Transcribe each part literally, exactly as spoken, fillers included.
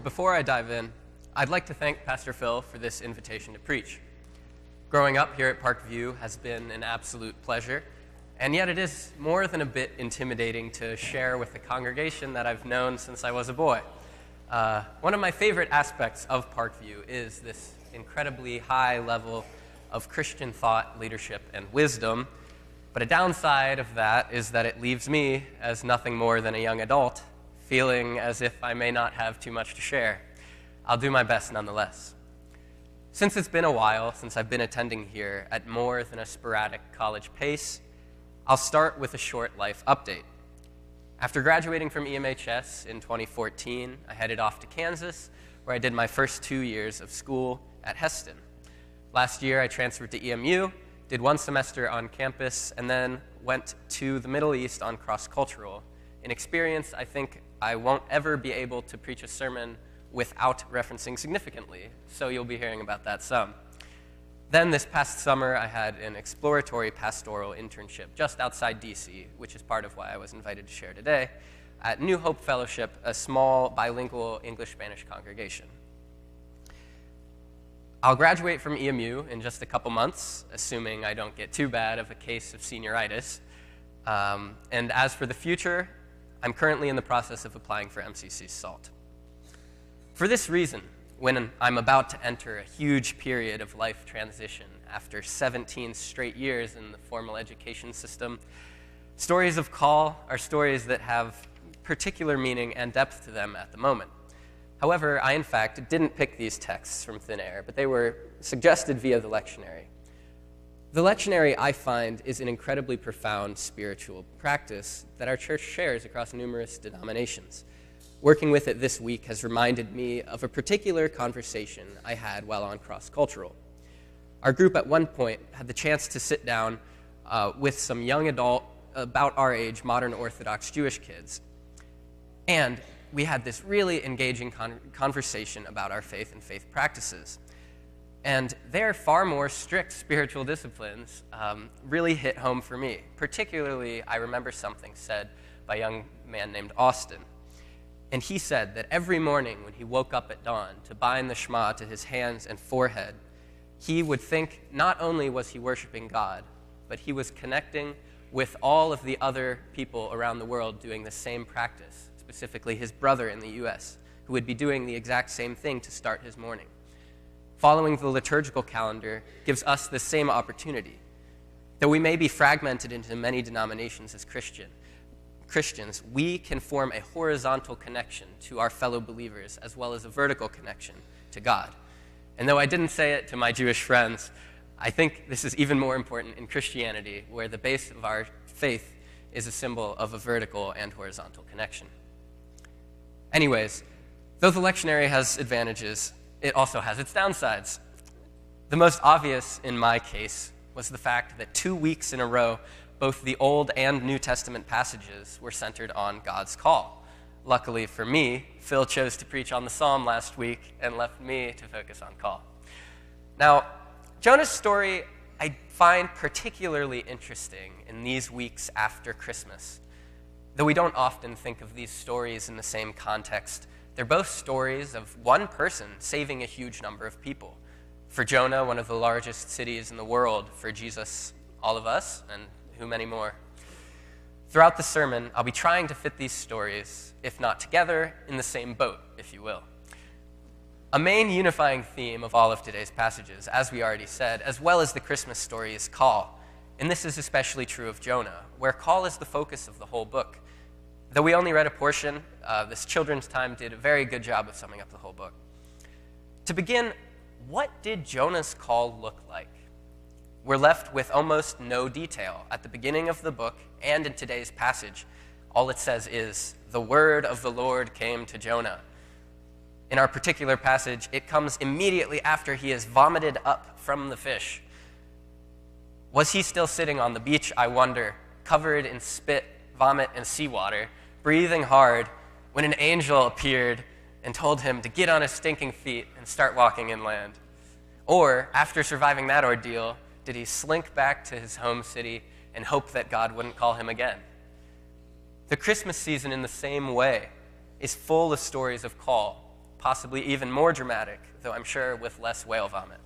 before I dive in, I'd like to thank Pastor Phil for this invitation to preach. Growing up here at Parkview has been an absolute pleasure, and yet it is more than a bit intimidating to share with the congregation that I've known since I was a boy. Uh, one of my favorite aspects of Parkview is this incredibly high level of Christian thought, leadership, and wisdom, but a downside of that is that it leaves me, as nothing more than a young adult, feeling as if I may not have too much to share. I'll do my best nonetheless. Since it's been a while since I've been attending here at more than a sporadic college pace, I'll start with a short life update. After graduating from E M H S in twenty fourteen, I headed off to Kansas, where I did my first two years of school at Heston. Last year, I transferred to E M U, did one semester on campus, and then went to the Middle East on cross-cultural, an experience I think I won't ever be able to preach a sermon without referencing significantly, so you'll be hearing about that some. Then this past summer, I had an exploratory pastoral internship just outside D C, which is part of why I was invited to share today, at New Hope Fellowship, a small bilingual English-Spanish congregation. I'll graduate from E M U in just a couple months, assuming I don't get too bad of a case of senioritis. Um, and as for the future, I'm currently in the process of applying for M C C SALT. For this reason, when I'm about to enter a huge period of life transition after seventeen straight years in the formal education system, stories of call are stories that have particular meaning and depth to them at the moment. However, I in fact didn't pick these texts from thin air, but they were suggested via the lectionary. The lectionary, I find, is an incredibly profound spiritual practice that our church shares across numerous denominations. Working with it this week has reminded me of a particular conversation I had while on cross-cultural. Our group at one point had the chance to sit down uh, with some young adult, about our age, modern Orthodox Jewish kids. And we had this really engaging con- conversation about our faith and faith practices. And their far more strict spiritual disciplines um, really hit home for me. Particularly, I remember something said by a young man named Austin. And he said that every morning when he woke up at dawn to bind the Shema to his hands and forehead, he would think not only was he worshiping God, but he was connecting with all of the other people around the world doing the same practice, specifically his brother in the U S, who would be doing the exact same thing to start his morning. Following the liturgical calendar gives us the same opportunity. Though we may be fragmented into many denominations as Christian, Christians, we can form a horizontal connection to our fellow believers as well as a vertical connection to God. And though I didn't say it to my Jewish friends, I think this is even more important in Christianity, where the base of our faith is a symbol of a vertical and horizontal connection. Anyways, though the lectionary has advantages, it also has its downsides. The most obvious in my case was the fact that two weeks in a row, both the Old and New Testament passages were centered on God's call. Luckily for me, Phil chose to preach on the Psalm last week and left me to focus on call. Now, Jonah's story I find particularly interesting in these weeks after Christmas. Though we don't often think of these stories in the same context, they're both stories of one person saving a huge number of people. For Jonah, one of the largest cities in the world. For Jesus, all of us, and who many more. Throughout the sermon, I'll be trying to fit these stories, if not together, in the same boat, if you will. A main unifying theme of all of today's passages, as we already said, as well as the Christmas story, is call. And this is especially true of Jonah, where call is the focus of the whole book. Though we only read a portion, uh, this children's time did a very good job of summing up the whole book. To begin, what did Jonah's call look like? We're left with almost no detail. At the beginning of the book and in today's passage, all it says is, "The word of the Lord came to Jonah." In our particular passage, it comes immediately after he is vomited up from the fish. Was he still sitting on the beach, I wonder, covered in spit, vomit, and seawater, breathing hard, when an angel appeared and told him to get on his stinking feet and start walking inland? Or, after surviving that ordeal, did he slink back to his home city and hope that God wouldn't call him again? The Christmas season, in the same way, is full of stories of call, possibly even more dramatic, though I'm sure with less whale vomit.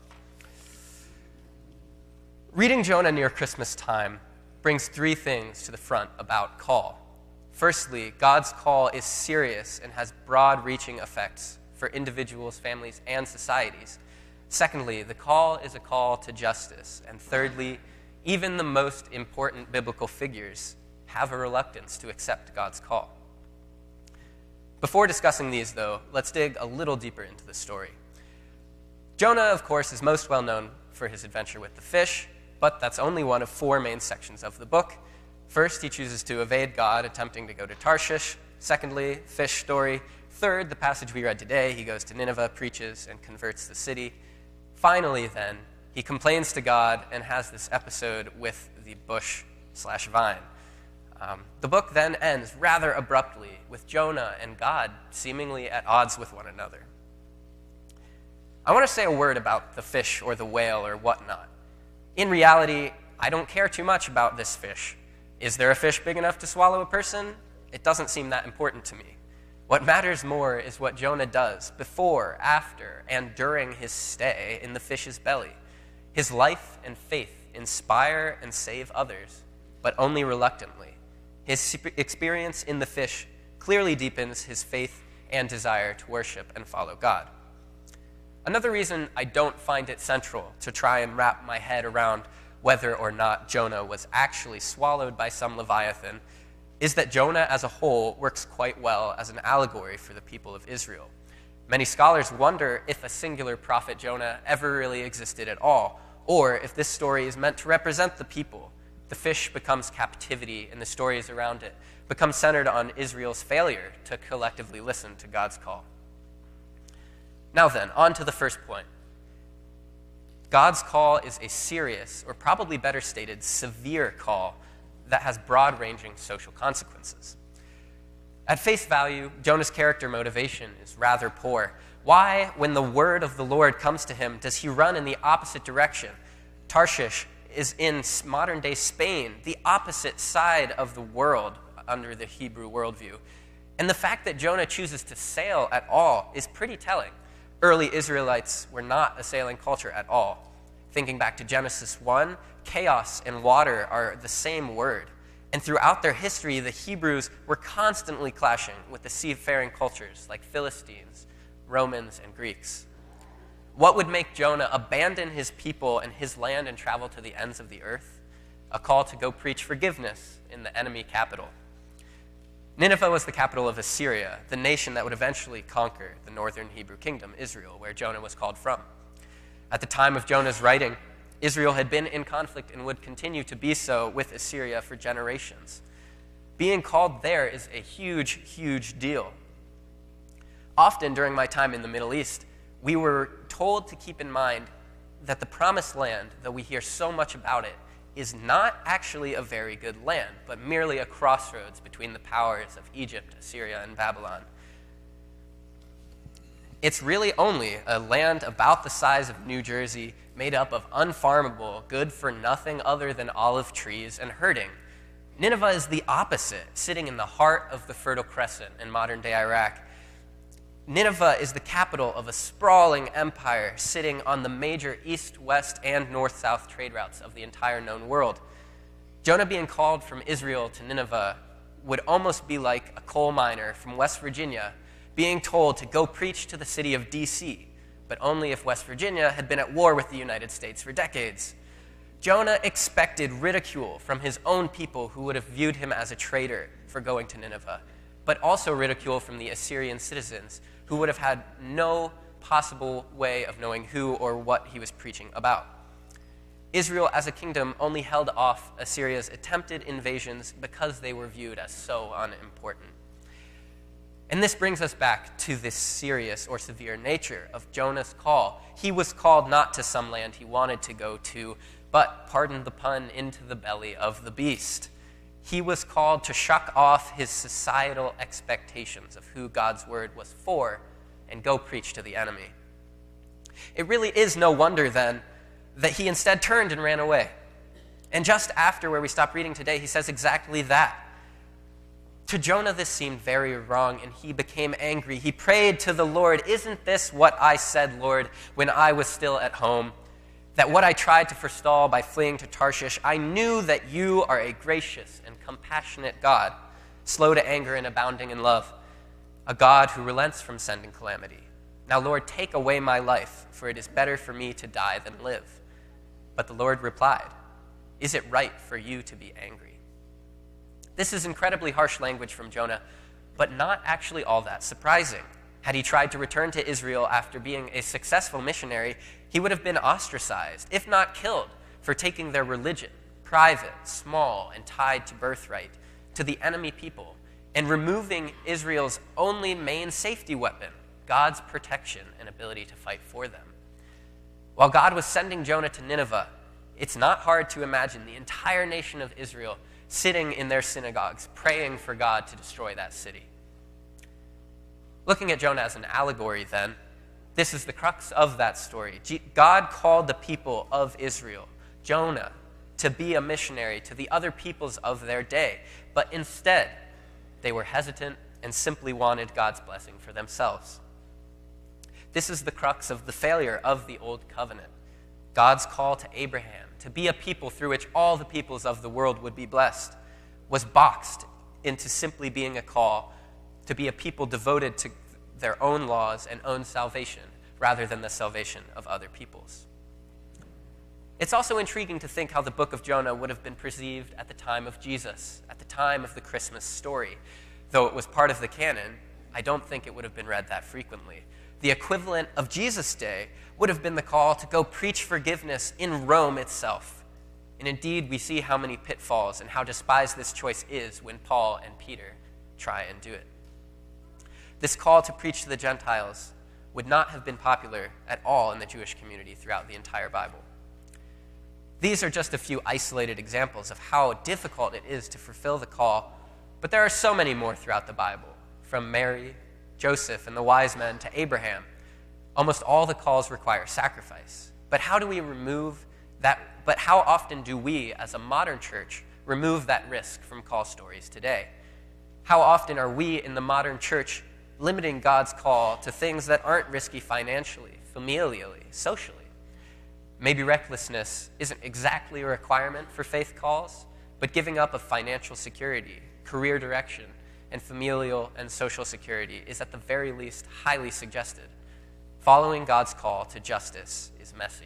Reading Jonah near Christmas time brings three things to the front about call. Firstly, God's call is serious and has broad-reaching effects for individuals, families, and societies. Secondly, the call is a call to justice. And thirdly, even the most important biblical figures have a reluctance to accept God's call. Before discussing these, though, let's dig a little deeper into the story. Jonah, of course, is most well known for his adventure with the fish, but that's only one of four main sections of the book. First, he chooses to evade God, attempting to go to Tarshish. Secondly, fish story. Third, the passage we read today, he goes to Nineveh, preaches, and converts the city. Finally, then, he complains to God and has this episode with the bush slash vine. Um, the book then ends rather abruptly with Jonah and God seemingly at odds with one another. I want to say a word about the fish or the whale or whatnot. In reality, I don't care too much about this fish. Is there a fish big enough to swallow a person? It doesn't seem that important to me. What matters more is what Jonah does before, after, and during his stay in the fish's belly. His life and faith inspire and save others, but only reluctantly. His experience in the fish clearly deepens his faith and desire to worship and follow God. Another reason I don't find it central to try and wrap my head around whether or not Jonah was actually swallowed by some leviathan is that Jonah as a whole works quite well as an allegory for the people of Israel. Many scholars wonder if a singular prophet Jonah ever really existed at all, or if this story is meant to represent the people. The fish becomes captivity, and the stories around it become centered on Israel's failure to collectively listen to God's call. Now then, on to the first point. God's call is a serious, or probably better stated, severe call that has broad-ranging social consequences. At face value, Jonah's character motivation is rather poor. Why, when the word of the Lord comes to him, does he run in the opposite direction? Tarshish is in modern-day Spain, the opposite side of the world under the Hebrew worldview. And the fact that Jonah chooses to sail at all is pretty telling. Early Israelites were not a sailing culture at all. Thinking back to Genesis one, chaos and water are the same word. And throughout their history, the Hebrews were constantly clashing with the seafaring cultures like Philistines, Romans, and Greeks. What would make Jonah abandon his people and his land and travel to the ends of the earth? A call to go preach forgiveness in the enemy capital. Nineveh was the capital of Assyria, the nation that would eventually conquer the northern Hebrew kingdom, Israel, where Jonah was called from. At the time of Jonah's writing, Israel had been in conflict and would continue to be so with Assyria for generations. Being called there is a huge, huge deal. Often during my time in the Middle East, we were told to keep in mind that the Promised Land, though we hear so much about it, is not actually a very good land, but merely a crossroads between the powers of Egypt, Assyria, and Babylon. It's really only a land about the size of New Jersey, made up of unfarmable, good for nothing other than olive trees and herding. Nineveh is the opposite, sitting in the heart of the Fertile Crescent in modern-day Iraq. Nineveh is the capital of a sprawling empire sitting on the major east, west, and north-south trade routes of the entire known world. Jonah being called from Israel to Nineveh would almost be like a coal miner from West Virginia being told to go preach to the city of D C, but only if West Virginia had been at war with the United States for decades. Jonah expected ridicule from his own people who would have viewed him as a traitor for going to Nineveh, but also ridicule from the Assyrian citizens who would have had no possible way of knowing who or what he was preaching about. Israel as a kingdom only held off Assyria's attempted invasions because they were viewed as so unimportant. And this brings us back to this serious or severe nature of Jonah's call. He was called not to some land he wanted to go to, but, pardon the pun, into the belly of the beast. He was called to shuck off his societal expectations of who God's word was for and go preach to the enemy. It really is no wonder, then, that he instead turned and ran away. And just after where we stopped reading today, he says exactly that. To Jonah, this seemed very wrong, and he became angry. He prayed to the Lord, "Isn't this what I said, Lord, when I was still at home? That what I tried to forestall by fleeing to Tarshish, I knew that you are a gracious and compassionate God, slow to anger and abounding in love, a God who relents from sending calamity. Now, Lord, take away my life, for it is better for me to die than live." But the Lord replied, "Is it right for you to be angry?" This is incredibly harsh language from Jonah, but not actually all that surprising. Had he tried to return to Israel after being a successful missionary, he would have been ostracized, if not killed, for taking their religion, private, small, and tied to birthright, to the enemy people, and removing Israel's only main safety weapon, God's protection and ability to fight for them. While God was sending Jonah to Nineveh, it's not hard to imagine the entire nation of Israel sitting in their synagogues, praying for God to destroy that city. Looking at Jonah as an allegory, then, this is the crux of that story. God called the people of Israel, Jonah, to be a missionary to the other peoples of their day, but instead, they were hesitant and simply wanted God's blessing for themselves. This is the crux of the failure of the Old Covenant. God's call to Abraham to be a people through which all the peoples of the world would be blessed was boxed into simply being a call to be a people devoted to their own laws and own salvation rather than the salvation of other peoples. It's also intriguing to think how the book of Jonah would have been perceived at the time of Jesus, at the time of the Christmas story. Though it was part of the canon, I don't think it would have been read that frequently. The equivalent of Jesus' day would have been the call to go preach forgiveness in Rome itself. And indeed, we see how many pitfalls and how despised this choice is when Paul and Peter try and do it. This call to preach to the Gentiles would not have been popular at all in the Jewish community throughout the entire Bible. These are just a few isolated examples of how difficult it is to fulfill the call, but there are so many more throughout the Bible, from Mary, Joseph, and the wise men to Abraham. Almost all the calls require sacrifice. But how do we remove that? But how often do we, as a modern church, remove that risk from call stories today? How often are we in the modern church limiting God's call to things that aren't risky financially, familially, socially? Maybe recklessness isn't exactly a requirement for faith calls, but giving up of financial security, career direction, and familial and social security is at the very least highly suggested. Following God's call to justice is messy.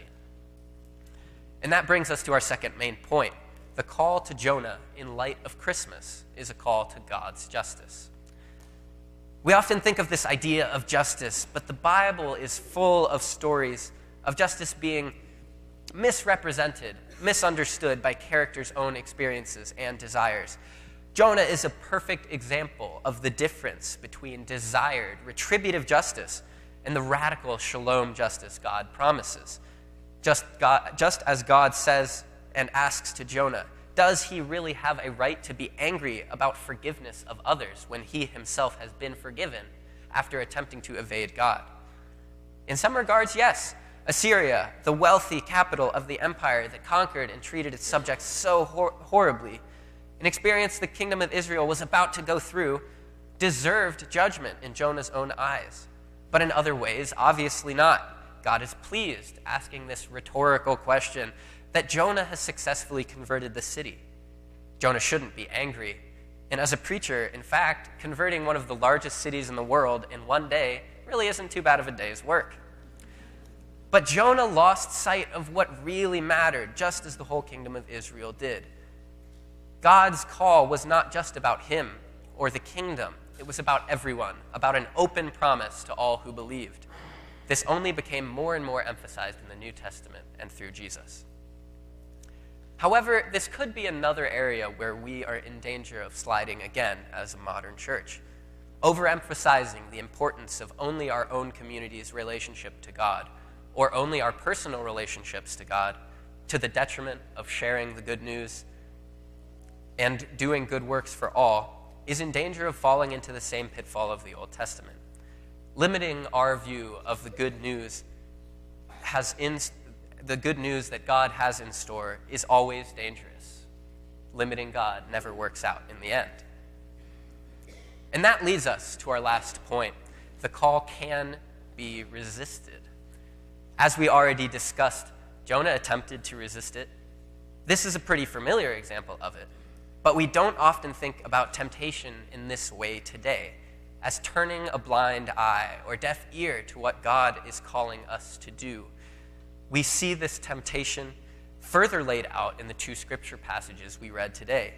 And that brings us to our second main point. The call to Jonah in light of Christmas is a call to God's justice. We often think of this idea of justice, but the Bible is full of stories of justice being misrepresented, misunderstood by characters' own experiences and desires. Jonah is a perfect example of the difference between desired, retributive justice and the radical shalom justice God promises. Just, God, just as God says and asks to Jonah, does he really have a right to be angry about forgiveness of others when he himself has been forgiven after attempting to evade God? In some regards, yes. Assyria, the wealthy capital of the empire that conquered and treated its subjects so hor- horribly, an experience the kingdom of Israel was about to go through, deserved judgment in Jonah's own eyes. But in other ways, obviously not. God is pleased, asking this rhetorical question, that Jonah has successfully converted the city. Jonah shouldn't be angry. And as a preacher, in fact, converting one of the largest cities in the world in one day really isn't too bad of a day's work. But Jonah lost sight of what really mattered, just as the whole kingdom of Israel did. God's call was not just about him or the kingdom. It was about everyone, about an open promise to all who believed. This only became more and more emphasized in the New Testament and through Jesus. However, this could be another area where we are in danger of sliding again as a modern church, overemphasizing the importance of only our own community's relationship to God, or only our personal relationships to God, to the detriment of sharing the good news and doing good works for all, is in danger of falling into the same pitfall of the Old Testament. Limiting our view of the good news has in, the good news that God has in store is always dangerous. Limiting God never works out in the end. And that leads us to our last point. The call can be resisted. As we already discussed, Jonah attempted to resist it. This is a pretty familiar example of it, but we don't often think about temptation in this way today, as turning a blind eye or deaf ear to what God is calling us to do. We see this temptation further laid out in the two scripture passages we read today.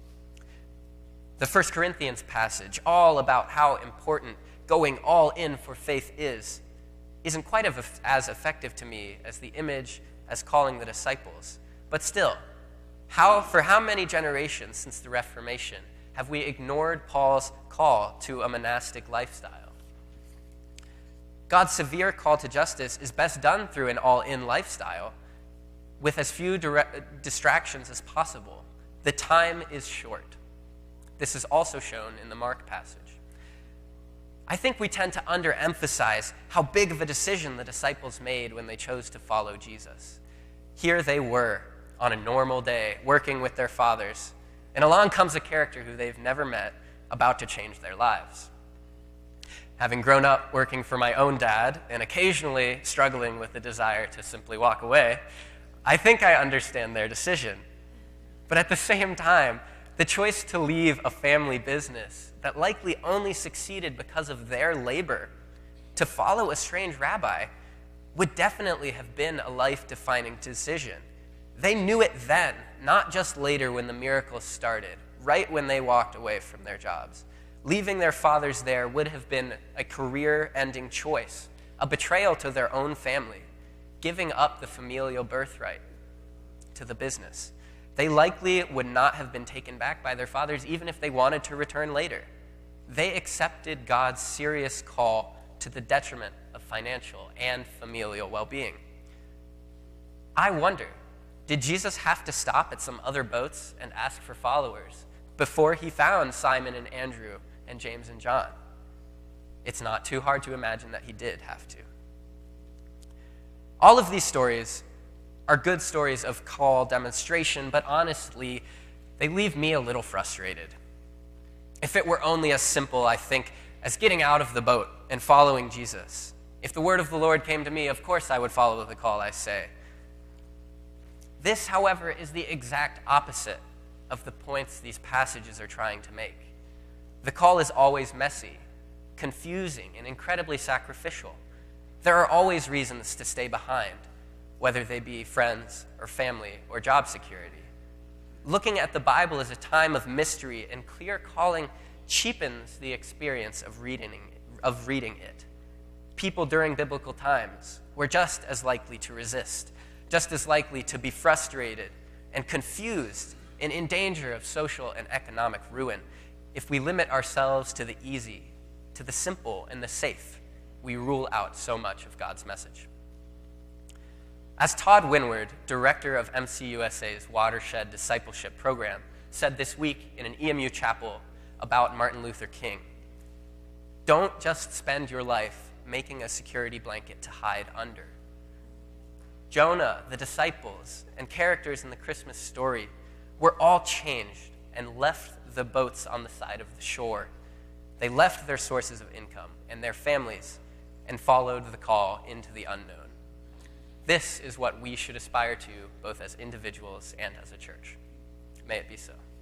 The First Corinthians passage, all about how important going all in for faith is, isn't quite as effective to me as the image as calling the disciples. But still, how, for how many generations since the Reformation have we ignored Paul's call to a monastic lifestyle? God's severe call to justice is best done through an all-in lifestyle with as few dire- distractions as possible. The time is short. This is also shown in the Mark passage. I think we tend to underemphasize how big of a decision the disciples made when they chose to follow Jesus. Here they were, on a normal day, working with their fathers, and along comes a character who they've never met, about to change their lives. Having grown up working for my own dad and occasionally struggling with the desire to simply walk away, I think I understand their decision. But at the same time, the choice to leave a family business that likely only succeeded because of their labor to follow a strange rabbi would definitely have been a life-defining decision. They knew it then, not just later when the miracles started, right when they walked away from their jobs. Leaving their fathers there would have been a career-ending choice, a betrayal to their own family, giving up the familial birthright to the business. They likely would not have been taken back by their fathers even if they wanted to return later. They accepted God's serious call to the detriment of financial and familial well-being. I wonder, did Jesus have to stop at some other boats and ask for followers before he found Simon and Andrew and James and John? It's not too hard to imagine that he did have to. All of these stories are good stories of call demonstration, but honestly, they leave me a little frustrated. If it were only as simple, I think, as getting out of the boat and following Jesus. If the word of the Lord came to me, of course I would follow the call I say. This, however, is the exact opposite of the points these passages are trying to make. The call is always messy, confusing, and incredibly sacrificial. There are always reasons to stay behind, whether they be friends or family or job security. Looking at the Bible as a time of mystery and clear calling cheapens the experience of reading, of reading it. People during biblical times were just as likely to resist, just as likely to be frustrated and confused and in danger of social and economic ruin. If we limit ourselves to the easy, to the simple and the safe, we rule out so much of God's message. As Todd Winward, director of M C U S A's Watershed Discipleship Program, said this week in an E M U chapel about Martin Luther King, don't just spend your life making a security blanket to hide under. Jonah, the disciples, and characters in the Christmas story were all changed and left the boats on the side of the shore. They left their sources of income and their families and followed the call into the unknown. This is what we should aspire to, both as individuals and as a church. May it be so.